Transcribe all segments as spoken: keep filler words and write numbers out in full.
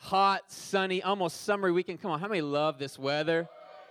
hot, sunny, almost summery weekend. Come on, how many love this weather?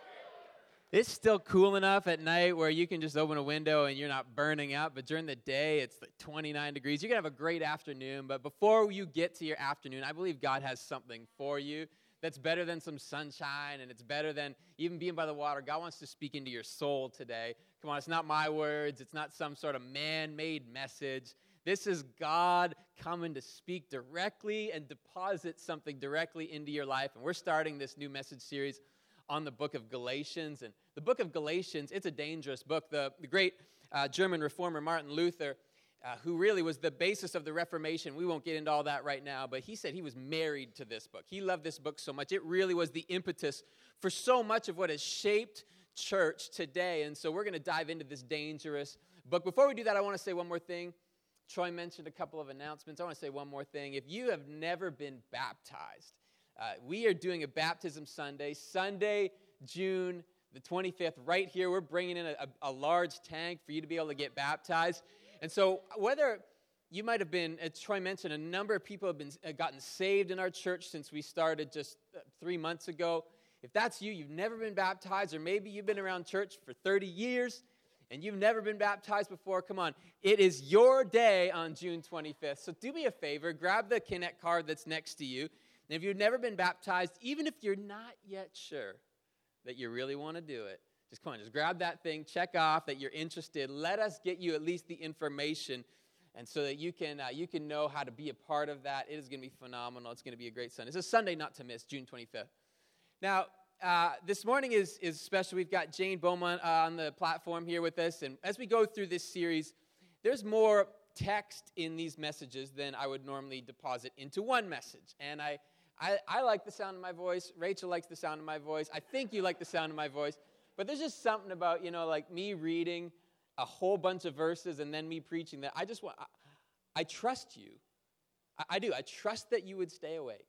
It's still cool enough at night where you can just open a window and you're not burning out, but during the day, it's like twenty-nine degrees. You're going to have a great afternoon, but before you get to your afternoon, I believe God has something for you that's better than some sunshine, and it's better than even being by the water. God wants to speak into your soul today. Come on, it's not my words. It's not some sort of man-made message. This is God coming to speak directly and deposit something directly into your life, and we're starting this new message series on the book of Galatians. And the book of Galatians, it's a dangerous book. The, the great uh, German reformer Martin Luther, uh, who really was the basis of the Reformation, we won't get into all that right now, but he said he was married to this book. He loved this book so much. It really was the impetus for so much of what has shaped church today. And so we're going to dive into this dangerous book. Before we do that, I want to say one more thing. Troy mentioned a couple of announcements. I want to say one more thing. If you have never been baptized, Uh, we are doing a baptism Sunday, Sunday, June the twenty-fifth, right here. We're bringing in a, a, a large tank for you to be able to get baptized. And so whether you might have been, as Troy mentioned, a number of people have been uh, gotten saved in our church since we started just uh, three months ago. If that's you, you've never been baptized, or maybe you've been around church for thirty years, and you've never been baptized before, come on. It is your day on June twenty-fifth. So do me a favor, grab the Connect card that's next to you. And if you've never been baptized, even if you're not yet sure that you really want to do it, just come on, just grab that thing, check off that you're interested. Let us get you at least the information, and so that you can uh, you can know how to be a part of that. It is going to be phenomenal. It's going to be a great Sunday. It's a Sunday not to miss, June twenty-fifth. Now, uh, this morning is, is special. We've got Jane Beaumont uh, on the platform here with us, and as we go through this series, there's more text in these messages than I would normally deposit into one message, and I I, I like the sound of my voice. Rachel likes the sound of my voice. I think you like the sound of my voice. But there's just something about, you know, like me reading a whole bunch of verses and then me preaching that I just want, I, I trust you. I, I do. I trust that you would stay awake.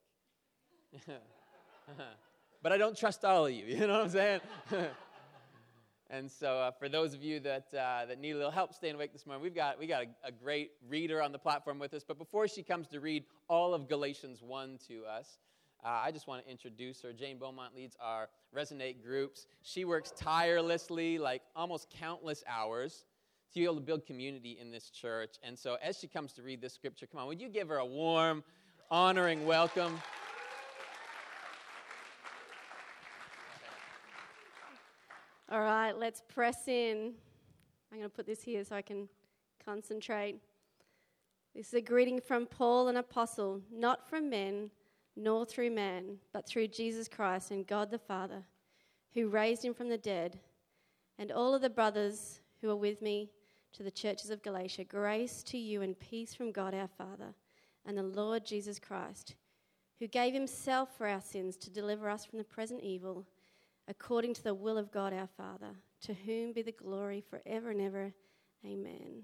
But I don't trust all of you. You know what I'm saying? And so uh, for those of you that uh, that need a little help staying awake this morning, we've got we got a, a great reader on the platform with us. But before she comes to read all of Galatians one to us, uh, I just want to introduce her. Jane Beaumont leads our Resonate groups. She works tirelessly, like almost countless hours, to be able to build community in this church. And so as she comes to read this scripture, come on, would you give her a warm, honoring welcome? All right, let's press in. I'm going to put this here so I can concentrate. This is a greeting from Paul, an apostle, not from men, nor through man, but through Jesus Christ and God the Father, who raised him from the dead, and all of the brothers who are with me to the churches of Galatia. Grace to you and peace from God our Father and the Lord Jesus Christ, who gave himself for our sins to deliver us from the present evil, according to the will of God our Father, to whom be the glory forever and ever. Amen.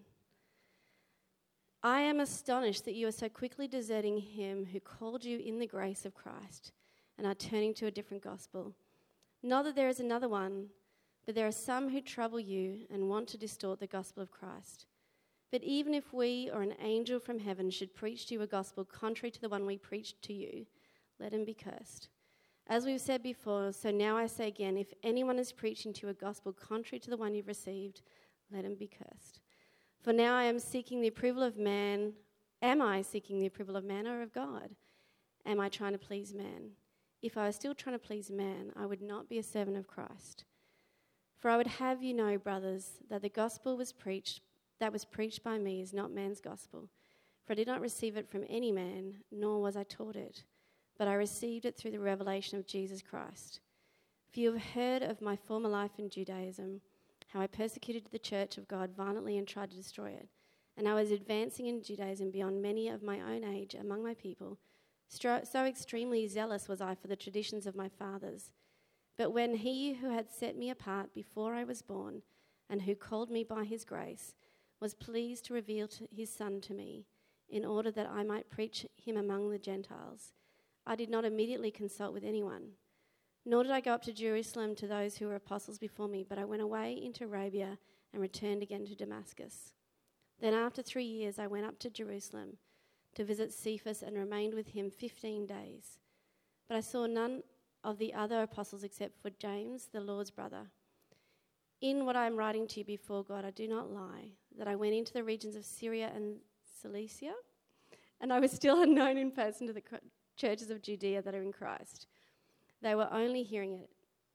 I am astonished that you are so quickly deserting him who called you in the grace of Christ and are turning to a different gospel. Not that there is another one, but there are some who trouble you and want to distort the gospel of Christ. But even if we or an angel from heaven should preach to you a gospel contrary to the one we preached to you, let him be cursed. As we've said before, so now I say again, if anyone is preaching to you a gospel contrary to the one you've received, let him be cursed. For now I am seeking the approval of man. Am I seeking the approval of man or of God? Am I trying to please man? If I was still trying to please man, I would not be a servant of Christ. For I would have you know, brothers, that the gospel was preached, that was preached by me is not man's gospel. For I did not receive it from any man, nor was I taught it, but I received it through the revelation of Jesus Christ. For you have heard of my former life in Judaism, how I persecuted the church of God violently and tried to destroy it. And I was advancing in Judaism beyond many of my own age among my people. So extremely zealous was I for the traditions of my fathers. But when he who had set me apart before I was born, and who called me by his grace, was pleased to reveal to his Son to me, in order that I might preach him among the Gentiles, I did not immediately consult with anyone, nor did I go up to Jerusalem to those who were apostles before me, but I went away into Arabia and returned again to Damascus. Then after three years I went up to Jerusalem to visit Cephas and remained with him fifteen days. But I saw none of the other apostles except for James, the Lord's brother. In what I am writing to you before God, I do not lie, that I went into the regions of Syria and Cilicia, and I was still unknown in person to the churches of Judea that are in Christ. They were only hearing it.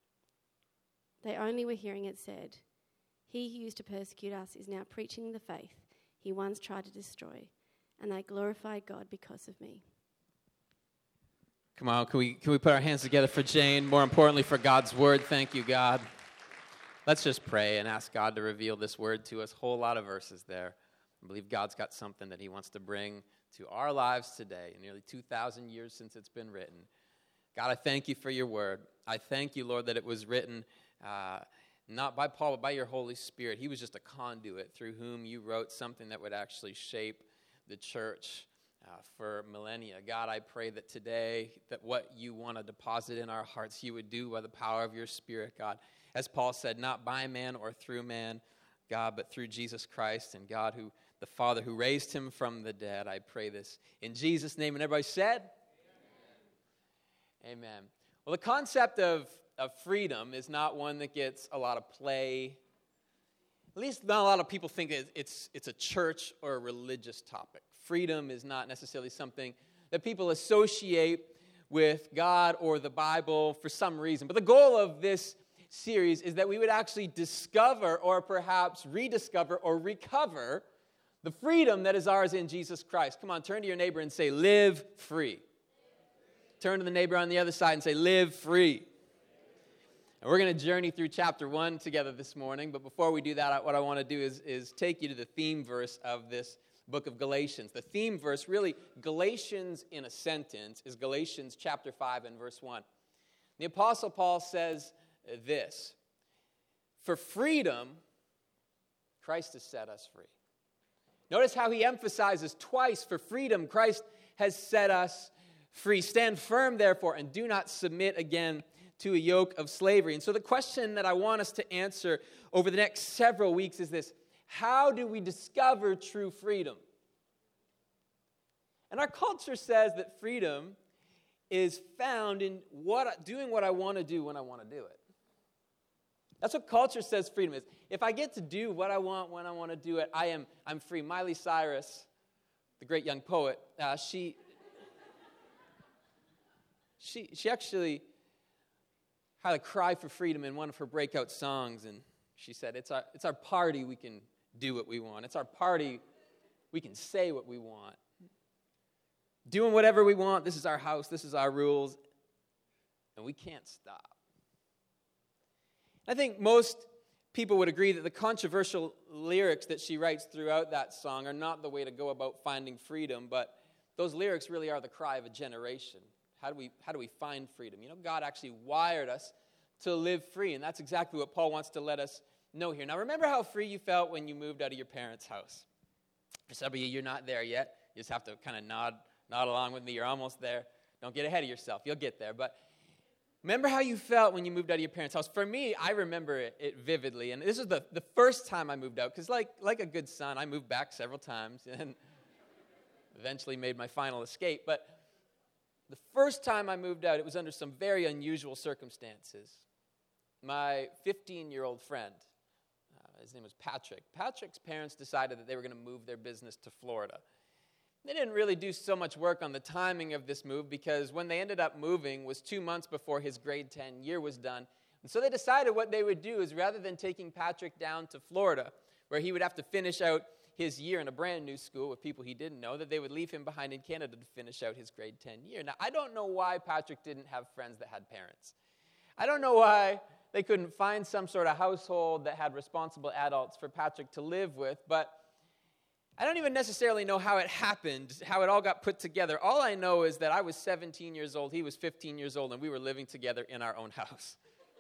They only were hearing it said, he who used to persecute us is now preaching the faith he once tried to destroy, and they glorified God because of me. Come on, can we can we put our hands together for Jane? More importantly, for God's word. Thank you, God. Let's just pray and ask God to reveal this word to us. Whole lot of verses there. I believe God's got something that he wants to bring to our lives today, nearly two thousand years since it's been written. God, I thank you for your word. I thank you, Lord, that it was written uh, not by Paul, but by your Holy Spirit. He was just a conduit through whom you wrote something that would actually shape the church uh, for millennia. God, I pray that today, that what you want to deposit in our hearts, you would do by the power of your Spirit, God. As Paul said, not by man or through man, God, but through Jesus Christ and God, who the Father who raised him from the dead. I pray this in Jesus' name. And everybody said? Amen. Amen. Well, the concept of, of freedom is not one that gets a lot of play. At least not a lot of people think it, it's, it's a church or a religious topic. Freedom is not necessarily something that people associate with God or the Bible for some reason. But the goal of this series is that we would actually discover or perhaps rediscover or recover the freedom that is ours in Jesus Christ. Come on, turn to your neighbor and say, live free. Turn to the neighbor on the other side and say, live free. And we're going to journey through chapter one together this morning. But before we do that, what I want to do is, is take you to the theme verse of this book of Galatians. The theme verse, really, Galatians in a sentence, is Galatians chapter five and verse one. The Apostle Paul says this: for freedom, Christ has set us free. Notice how he emphasizes twice, for freedom, Christ has set us free. Stand firm, therefore, and do not submit again to a yoke of slavery. And so the question that I want us to answer over the next several weeks is this: how do we discover true freedom? And our culture says that freedom is found in what doing what I want to do when I want to do it. That's what culture says freedom is. If I get to do what I want when I want to do it, I am I'm free. Miley Cyrus, the great young poet, uh, she she she actually had a cry for freedom in one of her breakout songs, and she said, "It's our it's our party. We can do what we want. It's our party. We can say what we want. Doing whatever we want. This is our house. This is our rules, and we can't stop." I think most people would agree that the controversial lyrics that she writes throughout that song are not the way to go about finding freedom, but those lyrics really are the cry of a generation. How do we how do we find freedom? You know, God actually wired us to live free, and that's exactly what Paul wants to let us know here. Now, remember how free you felt when you moved out of your parents' house. For some of you, you're not there yet. You just have to kind of nod, nod along with me. You're almost there. Don't get ahead of yourself. You'll get there. But remember how you felt when you moved out of your parents' house. For me, I remember it, it vividly. And this is the, the first time I moved out. Because like, like a good son, I moved back several times and eventually made my final escape. But the first time I moved out, it was under some very unusual circumstances. My fifteen-year-old friend, uh, his name was Patrick. Patrick's parents decided that they were going to move their business to Florida. They didn't really do so much work on the timing of this move because when they ended up moving was two months before his grade ten year was done. And so they decided what they would do is rather than taking Patrick down to Florida, where he would have to finish out his year in a brand new school with people he didn't know, that they would leave him behind in Canada to finish out his grade ten year. Now, I don't know why Patrick didn't have friends that had parents. I don't know why they couldn't find some sort of household that had responsible adults for Patrick to live with, but I don't even necessarily know how it happened, how it all got put together. All I know is that I was seventeen years old, he was fifteen years old, and we were living together in our own house.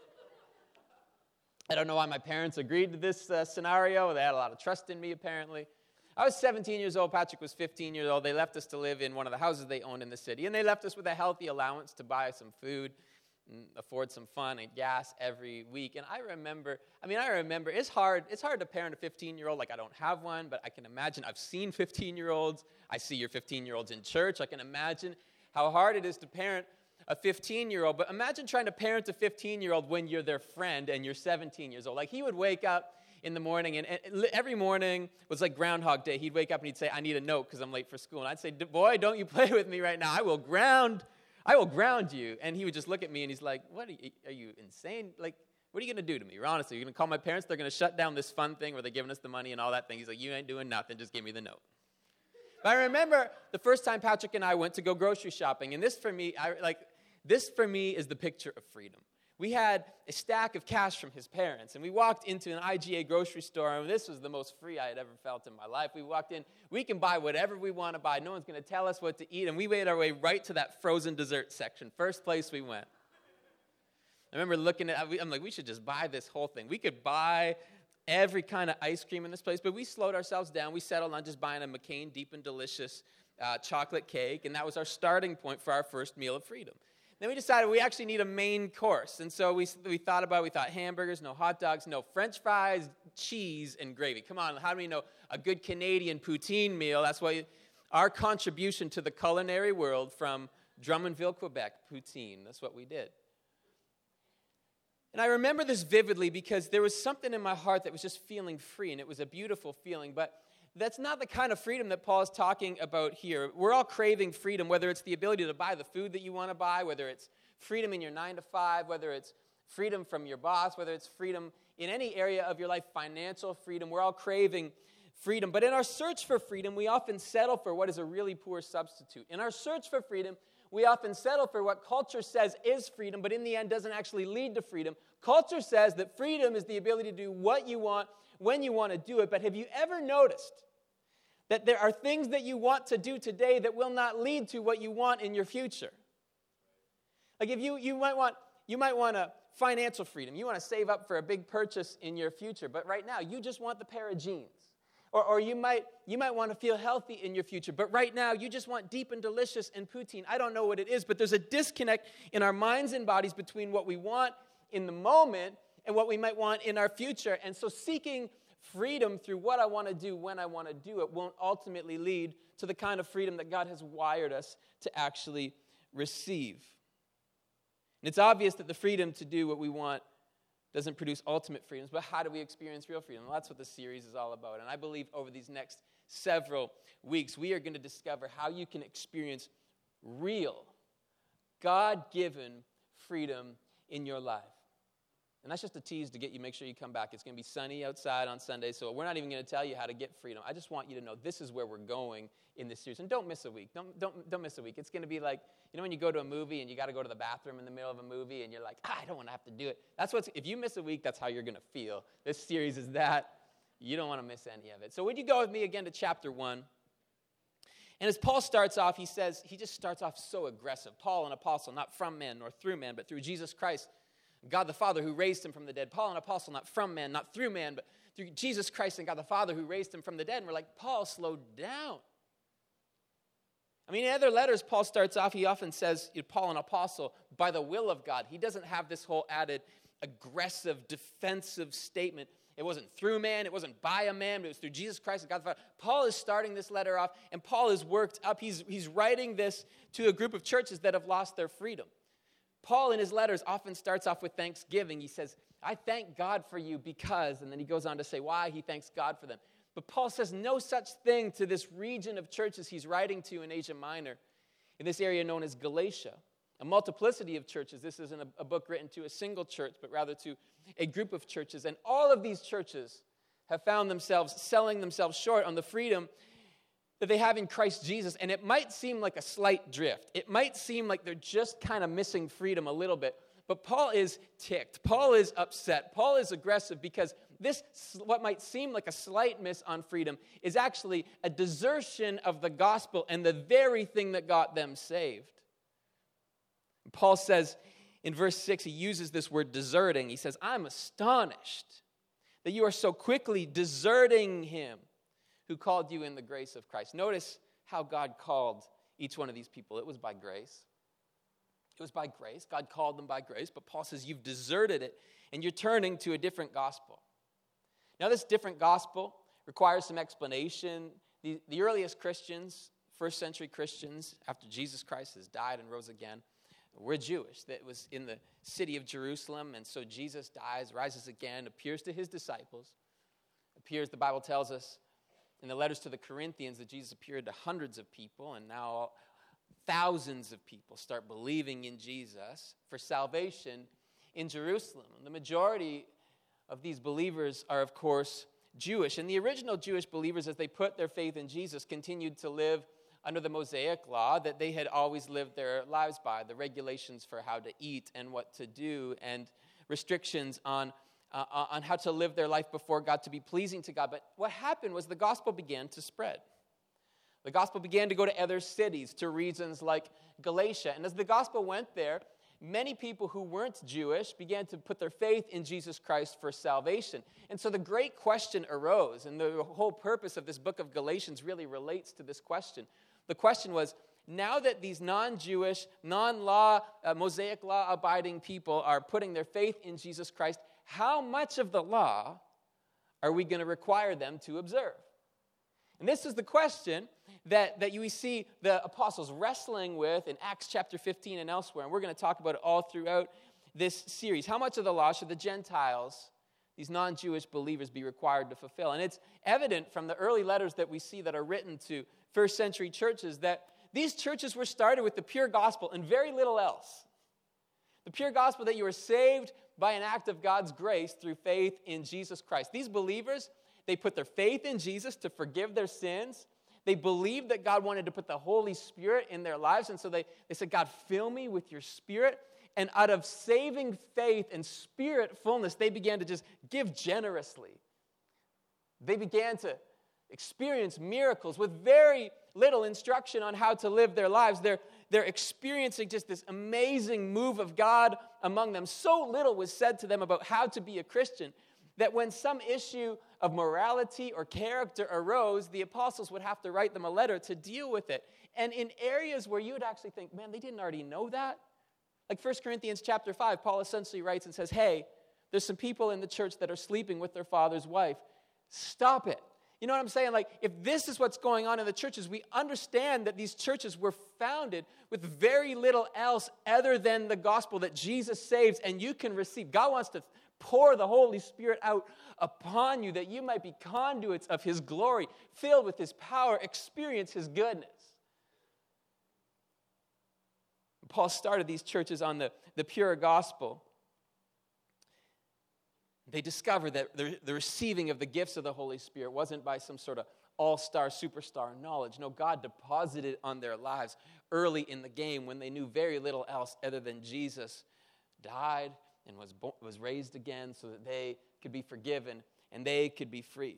I don't know why my parents agreed to this uh, scenario. They had a lot of trust in me, apparently. I was seventeen years old, Patrick was fifteen years old. They left us to live in one of the houses they owned in the city, and they left us with a healthy allowance to buy some food, afford some fun and gas every week. And I remember, I mean, I remember, it's hard, it's hard to parent a fifteen-year-old. Like, I don't have one, but I can imagine, I've seen fifteen-year-olds. I see your fifteen-year-olds in church. I can imagine how hard it is to parent a fifteen-year-old, but imagine trying to parent a fifteen-year-old when you're their friend and you're seventeen years old. Like, he would wake up in the morning, and, and every morning was like Groundhog Day. He'd wake up and he'd say, I need a note because I'm late for school. And I'd say, boy, don't you play with me right now. I will ground, I will ground you. And he would just look at me and he's like, what, are you, are you insane? Like, what are you going to do to me? Honestly, you're going to call my parents? They're going to shut down this fun thing where they're giving us the money and all that thing. He's like, you ain't doing nothing. Just give me the note. But I remember the first time Patrick and I went to go grocery shopping. And this for me, I like, this for me is the picture of freedom. We had a stack of cash from his parents, and we walked into an I G A grocery store, and this was the most free I had ever felt in my life. We walked in, we can buy whatever we want to buy. No one's going to tell us what to eat, and we made our way right to that frozen dessert section. First place we went. I remember looking at, I'm like, we should just buy this whole thing. We could buy every kind of ice cream in this place, but we slowed ourselves down. We settled on just buying a McCain Deep and Delicious uh, chocolate cake, and that was our starting point for our first meal of freedom. Then we decided we actually need a main course. And so we, we thought about it. We thought hamburgers, no hot dogs, no French fries, cheese, and gravy. Come on, how do we know a good Canadian poutine meal? That's why our contribution to the culinary world from Drummondville, Quebec, poutine. That's what we did. And I remember this vividly because there was something in my heart that was just feeling free, and it was a beautiful feeling. But that's not the kind of freedom that Paul is talking about here. We're all craving freedom, whether it's the ability to buy the food that you want to buy, whether it's freedom in your nine to five, whether it's freedom from your boss, whether it's freedom in any area of your life, financial freedom. We're all craving freedom. But in our search for freedom, we often settle for what is a really poor substitute. In our search for freedom, we often settle for what culture says is freedom, but in the end doesn't actually lead to freedom. Culture says that freedom is the ability to do what you want, when you want to do it. But have you ever noticed that there are things that you want to do today that will not lead to what you want in your future? Like if you, you might want you might want a financial freedom. You want to save up for a big purchase in your future, but right now you just want the pair of jeans. Or, or you might you might want to feel healthy in your future, but right now you just want deep and delicious and poutine. I don't know what it is, but there's a disconnect in our minds and bodies between what we want in the moment and what we might want in our future. And so seeking freedom through what I want to do when I want to do it won't ultimately lead to the kind of freedom that God has wired us to actually receive. And it's obvious that the freedom to do what we want doesn't produce ultimate freedoms, but how do we experience real freedom? Well, that's what the series is all about. And I believe over these next several weeks, we are going to discover how you can experience real, God-given freedom in your life. And that's just a tease to get you, make sure you come back. It's going to be sunny outside on Sunday, so we're not even going to tell you how to get freedom. I just want you to know this is where we're going in this series. And don't miss a week. Don't, don't, don't miss a week. It's going to be like, you know when you go to a movie and you got to go to the bathroom in the middle of a movie and you're like, ah, I don't want to have to do it. That's what's, if you miss a week, that's how you're going to feel. This series is that. You don't want to miss any of it. So would you go with me again to chapter one? And as Paul starts off, he says, he just starts off so aggressive. Paul, an apostle, not from man nor through man, but through Jesus Christ, God the Father who raised him from the dead. Paul, an apostle, not from man, not through man, but through Jesus Christ and God the Father who raised him from the dead. And we're like, Paul, slow down. I mean, in other letters, Paul starts off, he often says, you know, Paul, an apostle, by the will of God. He doesn't have this whole added aggressive, defensive statement. It wasn't through man, it wasn't by a man, but it was through Jesus Christ and God the Father. Paul is starting this letter off, and Paul is worked up. He's, he's writing this to a group of churches that have lost their freedom. Paul in his letters often starts off with thanksgiving. He says, I thank God for you because, and then he goes on to say why he thanks God for them. But Paul says no such thing to this region of churches he's writing to in Asia Minor, in this area known as Galatia. A multiplicity of churches. This isn't a, a book written to a single church, but rather to a group of churches. And all of these churches have found themselves selling themselves short on the freedom that they have in Christ Jesus. And it might seem like a slight drift. It might seem like they're just kind of missing freedom a little bit. But Paul is ticked. Paul is upset. Paul is aggressive because this, what might seem like a slight miss on freedom, is actually a desertion of the gospel and the very thing that got them saved. Paul says in verse six, he uses this word deserting. He says, I'm astonished that you are so quickly deserting him who called you in the grace of Christ. Notice how God called each one of these people. It was by grace. It was by grace. God called them by grace. But Paul says you've deserted it and you're turning to a different gospel. Now this different gospel requires some explanation. The, the earliest Christians, first century Christians, after Jesus Christ has died and rose again, were Jewish. That was in the city of Jerusalem, and so Jesus dies, rises again, appears to his disciples, appears, the Bible tells us, in the letters to the Corinthians that Jesus appeared to hundreds of people, and now thousands of people start believing in Jesus for salvation in Jerusalem. And the majority of these believers are, of course, Jewish. And the original Jewish believers, as they put their faith in Jesus, continued to live under the Mosaic law that they had always lived their lives by, the regulations for how to eat and what to do, and restrictions on Uh, on how to live their life before God to be pleasing to God. But what happened was the gospel began to spread. The gospel began to go to other cities, to regions like Galatia. And as the gospel went there, many people who weren't Jewish began to put their faith in Jesus Christ for salvation. And so the great question arose, and the whole purpose of this book of Galatians really relates to this question. The question was, now that these non-Jewish, non-law, uh, Mosaic law-abiding people are putting their faith in Jesus Christ, how much of the law are we going to require them to observe? And this is the question that, that you see the apostles wrestling with in Acts chapter fifteen and elsewhere. And we're going to talk about it all throughout this series. How much of the law should the Gentiles, these non-Jewish believers, be required to fulfill? And it's evident from the early letters that we see that are written to first century churches that these churches were started with the pure gospel and very little else. The pure gospel that you are saved by an act of God's grace through faith in Jesus Christ. These believers, they put their faith in Jesus to forgive their sins. They believed that God wanted to put the Holy Spirit in their lives, and so they, they said, God, fill me with your Spirit. And out of saving faith and Spirit fullness, they began to just give generously. They began to experience miracles with very little instruction on how to live their lives. They're, they're experiencing just this amazing move of God among them. So little was said to them about how to be a Christian that when some issue of morality or character arose, the apostles would have to write them a letter to deal with it. And in areas where you would actually think, man, they didn't already know that. Like First Corinthians chapter five, Paul essentially writes and says, hey, there's some people in the church that are sleeping with their father's wife. Stop it. You know what I'm saying? Like, if this is what's going on in the churches, we understand that these churches were founded with very little else other than the gospel that Jesus saves and you can receive. God wants to pour the Holy Spirit out upon you that you might be conduits of His glory, filled with His power, experience His goodness. Paul started these churches on the, the pure gospel. They discovered that the, the receiving of the gifts of the Holy Spirit wasn't by some sort of all-star, superstar knowledge. No, God deposited on their lives early in the game when they knew very little else other than Jesus died and was, bo- was raised again so that they could be forgiven and they could be free.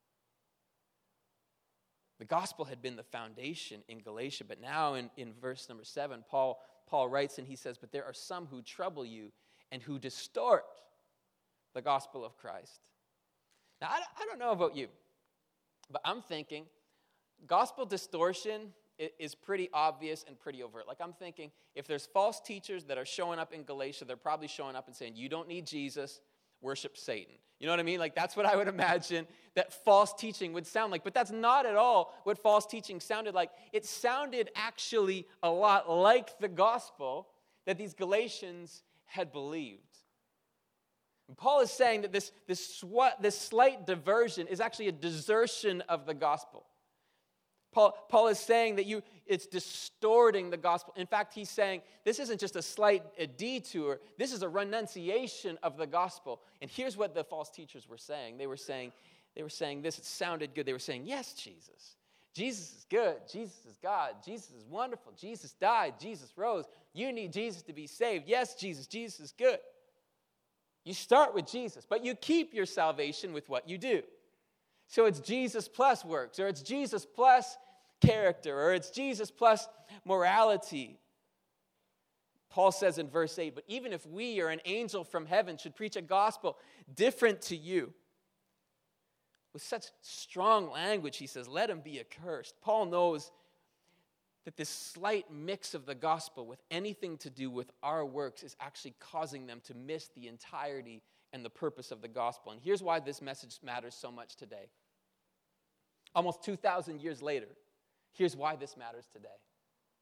The gospel had been the foundation in Galatia, but now in, in verse number seven, Paul, Paul writes and he says, but there are some who trouble you and who distort the gospel of Christ. Now, I, I don't know about you, but I'm thinking gospel distortion is pretty obvious and pretty overt. Like, I'm thinking if there's false teachers that are showing up in Galatia, they're probably showing up and saying, you don't need Jesus, worship Satan. You know what I mean? Like, that's what I would imagine that false teaching would sound like. But that's not at all what false teaching sounded like. It sounded actually a lot like the gospel that these Galatians had believed. And Paul is saying that this, this, sw- this slight diversion is actually a desertion of the gospel. Paul, Paul is saying that you it's distorting the gospel. In fact, he's saying this isn't just a slight a detour. This is a renunciation of the gospel. And here's what the false teachers were saying. They were saying, they were saying this. It sounded good. They were saying, yes, Jesus. Jesus is good. Jesus is God. Jesus is wonderful. Jesus died. Jesus rose. You need Jesus to be saved. Yes, Jesus. Jesus is good. You start with Jesus, but you keep your salvation with what you do. So it's Jesus plus works, or it's Jesus plus character, or it's Jesus plus morality. Paul says in verse eight, but even if we or an angel from heaven should preach a gospel different to you, with such strong language, he says, let him be accursed. Paul knows that this slight mix of the gospel with anything to do with our works is actually causing them to miss the entirety and the purpose of the gospel. And here's why this message matters so much today. Almost two thousand years later, here's why this matters today.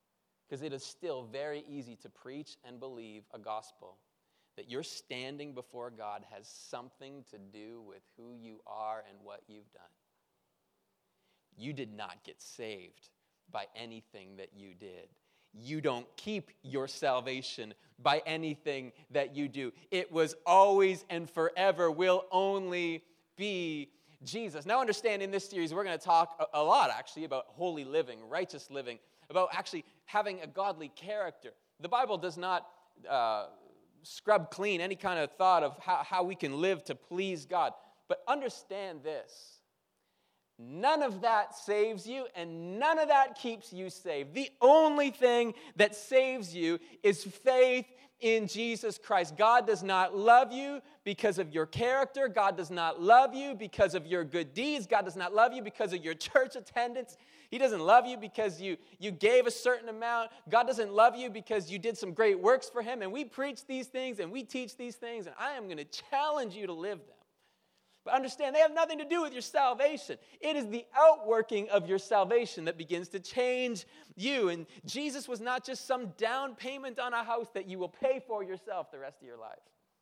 Because it is still very easy to preach and believe a gospel that your standing before God has something to do with who you are and what you've done. You did not get saved by anything that you did. You don't keep your salvation by anything that you do. It was always and forever will only be Jesus. Now understand, in this series, we're going to talk a, a lot, actually, about holy living, righteous living, about actually having a godly character. The Bible does not uh, scrub clean any kind of thought of how, how we can live to please God. But understand this. None of that saves you, and none of that keeps you saved. The only thing that saves you is faith in Jesus Christ. God does not love you because of your character. God does not love you because of your good deeds. God does not love you because of your church attendance. He doesn't love you because you, you gave a certain amount. God doesn't love you because you did some great works for him. And we preach these things and we teach these things, and I am going to challenge you to live them. But understand, they have nothing to do with your salvation. It is the outworking of your salvation that begins to change you. And Jesus was not just some down payment on a house that you will pay for yourself the rest of your life.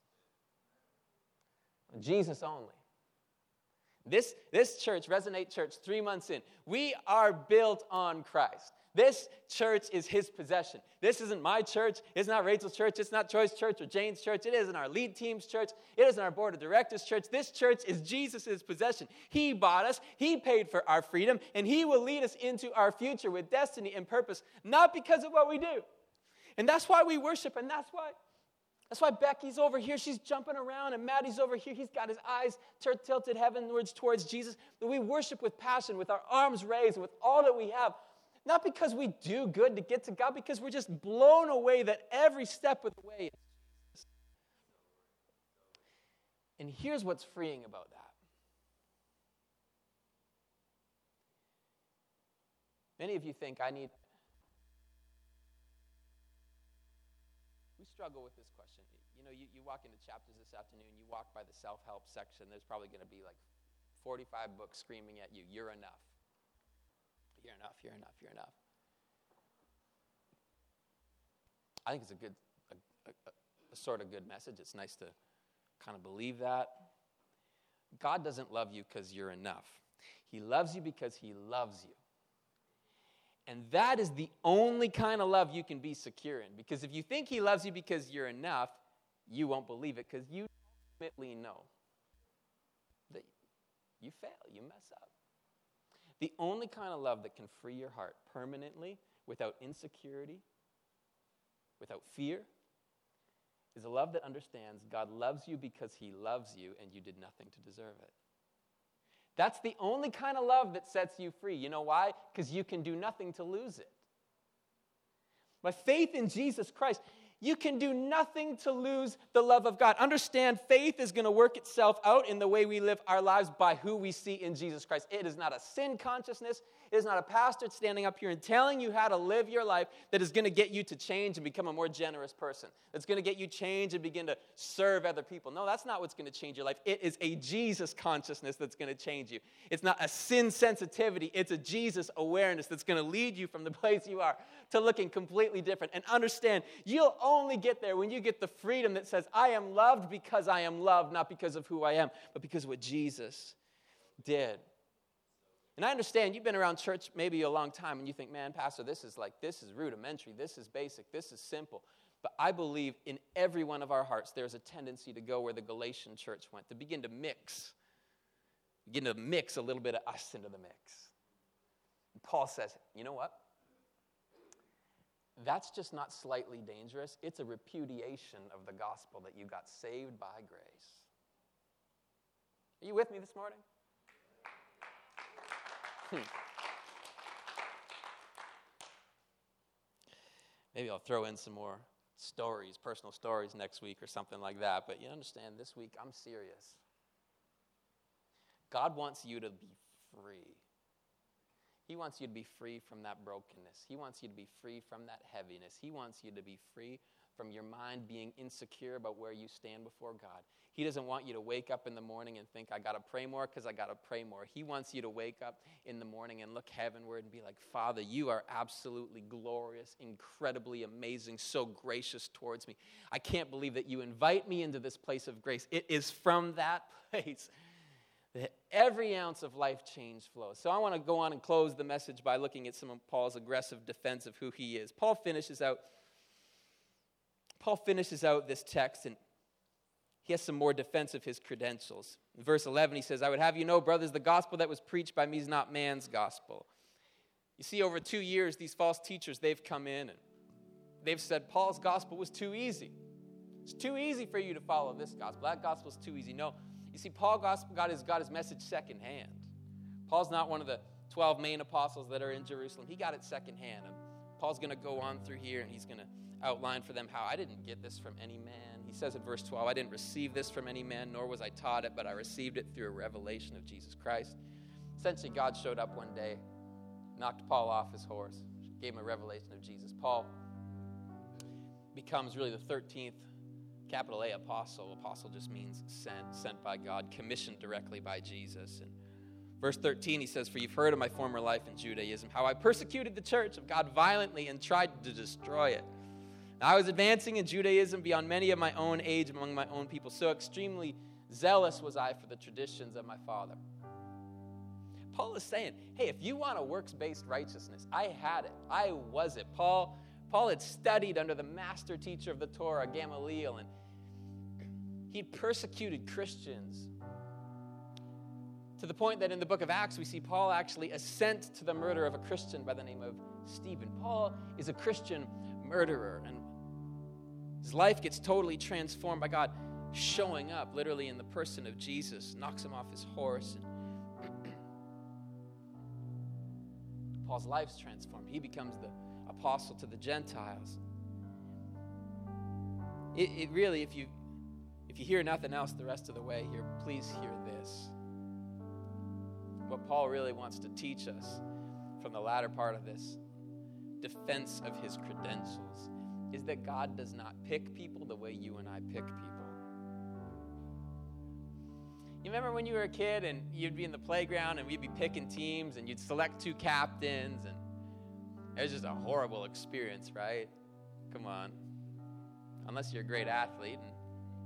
Jesus only. This, this church, Resonate Church, three months in, we are built on Christ. This church is his possession. This isn't my church. It's not Rachel's church. It's not Troy's church or Jane's church. It isn't our lead team's church. It isn't our board of directors' church. This church is Jesus' possession. He bought us. He paid for our freedom. And he will lead us into our future with destiny and purpose, not because of what we do. And that's why we worship. And that's why, that's why Becky's over here. She's jumping around. And Maddie's over here. He's got his eyes t- tilted heavenwards towards Jesus. But we worship with passion, with our arms raised, and with all that we have. Not because we do good to get to God, because we're just blown away that every step of the way is Jesus. And here's what's freeing about that. Many of you think I need... We struggle with this question. You know, you, you walk into chapters this afternoon, you walk by the self-help section, there's probably going to be like forty-five books screaming at you, you're enough. You're enough, you're enough, you're enough. I think it's a good, a, a, a sort of good message. It's nice to kind of believe that. God doesn't love you because you're enough. He loves you because he loves you. And that is the only kind of love you can be secure in. Because if you think he loves you because you're enough, you won't believe it, because you ultimately know that you fail, you mess up. The only kind of love that can free your heart permanently, without insecurity, without fear, is a love that understands God loves you because he loves you and you did nothing to deserve it. That's the only kind of love that sets you free. You know why? Because you can do nothing to lose it. By faith in Jesus Christ, you can do nothing to lose the love of God. Understand, faith is going to work itself out in the way we live our lives by who we see in Jesus Christ. It is not a sin consciousness. It is not a pastor standing up here and telling you how to live your life that is going to get you to change and become a more generous person. That's going to get you change and begin to serve other people. No, that's not what's going to change your life. It is a Jesus consciousness that's going to change you. It's not a sin sensitivity. It's a Jesus awareness that's going to lead you from the place you are to looking completely different. And understand, you'll only get there when you get the freedom that says, I am loved because I am loved, not because of who I am, but because of what Jesus did. And I understand you've been around church maybe a long time and you think, man, Pastor, this is like, this is rudimentary, this is basic, this is simple. But I believe in every one of our hearts there's a tendency to go where the Galatian church went, to begin to mix, begin to mix a little bit of us into the mix. And Paul says, you know what? That's just not slightly dangerous. It's a repudiation of the gospel that you got saved by grace. Are you with me this morning? Hmm. Maybe I'll throw in some more stories, personal stories next week or something like that. But you understand, this week I'm serious. God wants you to be free. He wants you to be free from that brokenness. He wants you to be free from that heaviness. He wants you to be free from your mind being insecure about where you stand before God. He doesn't want you to wake up in the morning and think, I got to pray more because I got to pray more. He wants you to wake up in the morning and look heavenward and be like, Father, you are absolutely glorious, incredibly amazing, so gracious towards me. I can't believe that you invite me into this place of grace. It is from that place that every ounce of life change flows. So I want to go on and close the message by looking at some of Paul's aggressive defense of who he is. Paul finishes out, Paul finishes out this text, and he has some more defense of his credentials. In verse eleven, he says, I would have you know, brothers, the gospel that was preached by me is not man's gospel. You see, over two years, these false teachers, they've come in and they've said Paul's gospel was too easy. It's too easy for you to follow this gospel. That gospel's too easy. No, you see, Paul got his, got his message secondhand. Paul's not one of the twelve main apostles that are in Jerusalem. He got it secondhand. And Paul's going to go on through here, and he's going to outline for them how I didn't get this from any man. He says in verse twelve, I didn't receive this from any man, nor was I taught it, but I received it through a revelation of Jesus Christ. Essentially, God showed up one day, knocked Paul off his horse, gave him a revelation of Jesus. Paul becomes really the thirteenth capital A apostle. Apostle just means sent, sent by God, commissioned directly by Jesus. And verse thirteen, he says, for you've heard of my former life in Judaism, how I persecuted the church of God violently and tried to destroy it. I was advancing in Judaism beyond many of my own age among my own people. So extremely zealous was I for the traditions of my father. Paul is saying, hey, if you want a works-based righteousness, I had it. I was it. Paul, Paul had studied under the master teacher of the Torah, Gamaliel, and he'd persecuted Christians to the point that in the book of Acts, we see Paul actually assent to the murder of a Christian by the name of Stephen. Paul is a Christian murderer, and his life gets totally transformed by God showing up literally in the person of Jesus, knocks him off his horse, and Paul's life's transformed. He becomes the apostle to the Gentiles. It, it really, if you if you hear nothing else the rest of the way here, please hear this. What Paul really wants to teach us from the latter part of this defense of his credentials is that God does not pick people the way you and I pick people. You remember when you were a kid and you'd be in the playground and we'd be picking teams and you'd select two captains, and it was just a horrible experience, right? Come on. Unless you're a great athlete, and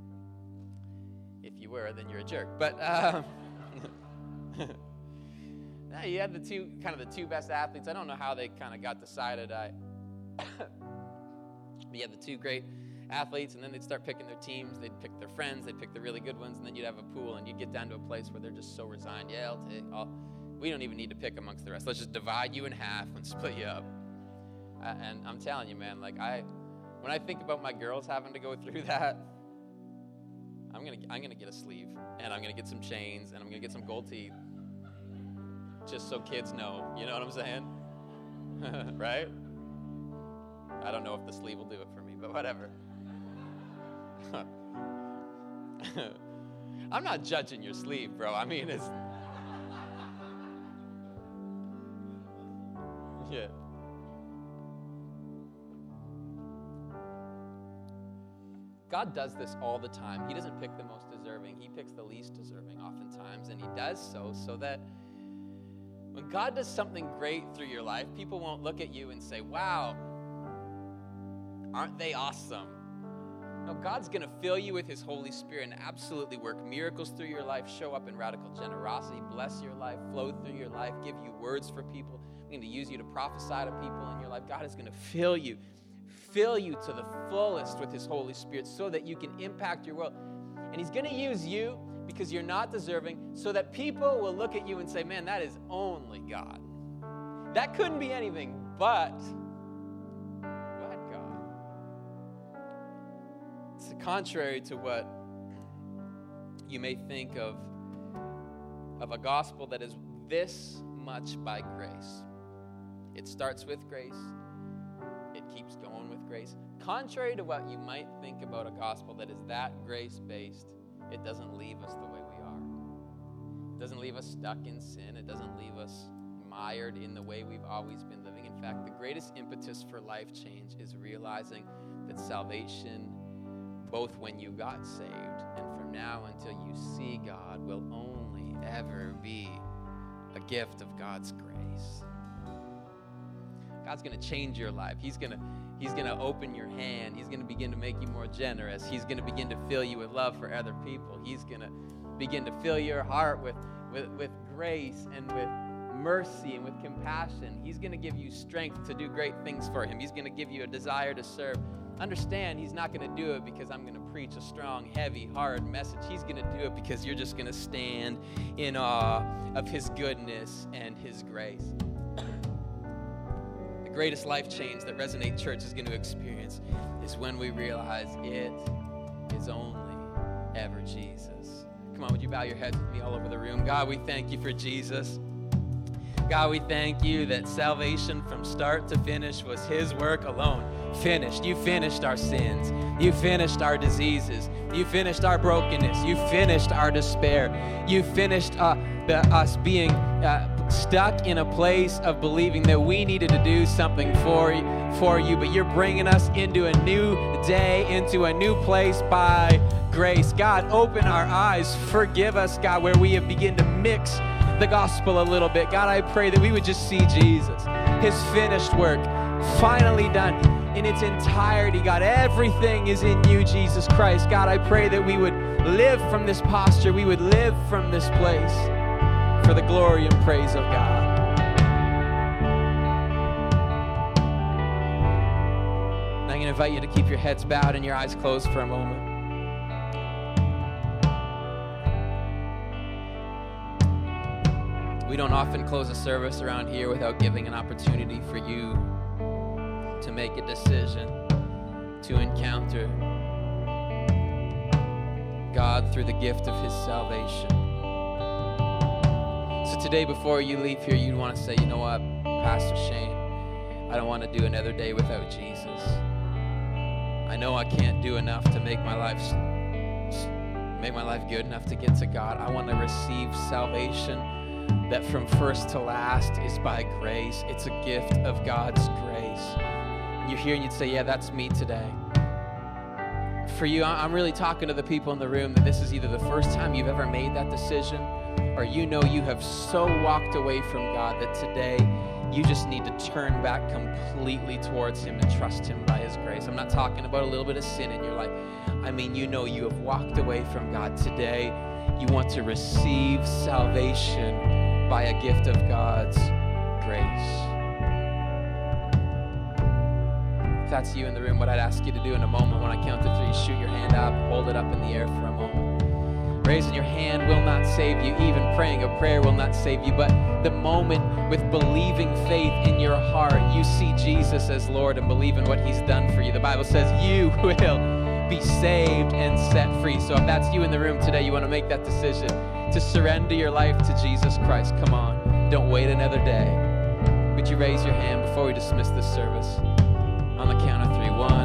if you were, then you're a jerk. But um, no, you had the two, kind of the two best athletes. I don't know how they kind of got decided. I, you had the two great athletes, and then they'd start picking their teams. They'd pick their friends. They'd pick the really good ones, and then you'd have a pool, and you'd get down to a place where they're just so resigned. Yeah, I'll take. I'll, we don't even need to pick amongst the rest. Let's just divide you in half and split you up. Uh, and I'm telling you, man, like I, when I think about my girls having to go through that, I'm gonna I'm gonna get a sleeve, and I'm gonna get some chains, and I'm gonna get some gold teeth, just so kids know. You know what I'm saying? Right? I don't know if the sleeve will do it for me, but whatever. I'm not judging your sleeve, bro. I mean, it's... yeah. God does this all the time. He doesn't pick the most deserving. He picks the least deserving oftentimes, and he does so so that when God does something great through your life, people won't look at you and say, wow, aren't they awesome? No, God's going to fill you with his Holy Spirit and absolutely work miracles through your life, show up in radical generosity, bless your life, flow through your life, give you words for people. I'm going to use you to prophesy to people in your life. God is going to fill you, fill you to the fullest with his Holy Spirit so that you can impact your world. And he's going to use you because you're not deserving so that people will look at you and say, man, that is only God. That couldn't be anything but contrary to what you may think of, of a gospel that is this much by grace. It starts with grace. It keeps going with grace. Contrary to what you might think about a gospel that is that grace-based, it doesn't leave us the way we are. It doesn't leave us stuck in sin. It doesn't leave us mired in the way we've always been living. In fact, the greatest impetus for life change is realizing that salvation, both when you got saved and from from now until you see God will only ever be a gift of God's grace. God's going to change your life. He's going to He's going to open your hand. He's going to begin to make you more generous. He's going to begin to fill you with love for other people. He's going to begin to fill your heart with, with, with grace and with mercy and with compassion. He's going to give you strength to do great things for him. He's going to give you a desire to serve. Understand, he's not going to do it because I'm going to preach a strong, heavy, hard message. He's going to do it because you're just going to stand in awe of his goodness and his grace. The greatest life change that Resonate Church is going to experience is when we realize it is only ever Jesus. Come on, would you bow your heads with me all over the room? God, we thank you for Jesus. God, we thank you that salvation from start to finish was his work alone. Finished. You finished our sins. You finished our diseases. You finished our brokenness. You finished our despair. You finished uh, the, us being uh, stuck in a place of believing that we needed to do something for you, for you, but you're bringing us into a new day, into a new place by grace. God, open our eyes. Forgive us, God, where we have begun to mix the gospel a little bit. God, I pray that we would just see Jesus, his finished work, finally done in its entirety. God, everything is in you, Jesus Christ. God, I pray that we would live from this posture. We would live from this place for the glory and praise of God. And I'm going to invite you to keep your heads bowed and your eyes closed for a moment. We don't often close a service around here without giving an opportunity for you to make a decision, to encounter God through the gift of his salvation. So today, before you leave here, you'd want to say, you know what, Pastor Shane, I don't want to do another day without Jesus. I know I can't do enough to make my life make my life good enough to get to God. I want to receive salvation that from first to last is by grace. It's a gift of God's grace. And you're here and you'd say, yeah, that's me today. For you, I'm really talking to the people in the room that this is either the first time you've ever made that decision, or you know you have so walked away from God that today you just need to turn back completely towards him and trust him by his grace. I'm not talking about a little bit of sin in your life. I mean, you know you have walked away from God. Today, you want to receive salvation by a gift of God's grace. If that's you in the room, what I'd ask you to do in a moment when I count to three, shoot your hand up, hold it up in the air for a moment. Raising your hand will not save you. Even praying a prayer will not save you. But the moment with believing faith in your heart, you see Jesus as Lord and believe in what he's done for you. The Bible says you will be saved and set free. So if that's you in the room today, you want to make that decision to surrender your life to Jesus Christ. Come on, don't wait another day. Would you raise your hand before we dismiss this service? On the count of three. One.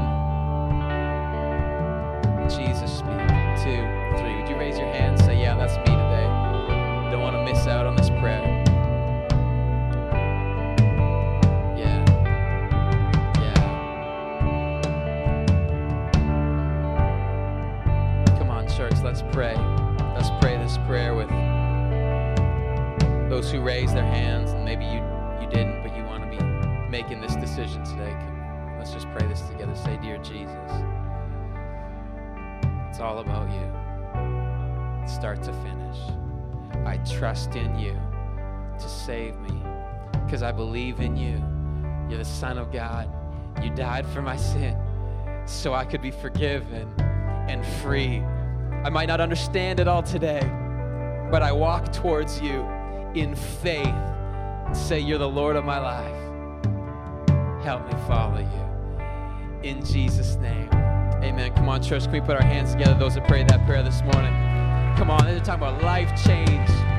Jesus, speak. Two, three. Would you raise your hand and say, yeah, that's me today. Don't want to miss out on this prayer. Yeah. Yeah. Come on, church, let's pray. Let's pray this prayer with those who raised their hands, and maybe you, you didn't, but you want to be making this decision today. Let's just pray this together. Say, dear Jesus, it's all about you, start to finish. I trust in you to save me because I believe in you. You're the Son of God. You died for my sin so I could be forgiven and free. I might not understand it all today, but I walk towards you in faith and say, you're the Lord of my life. Help me follow you. In Jesus' name, amen. Come on, church, can we put our hands together, those that prayed that prayer this morning? Come on, they're talking about life change.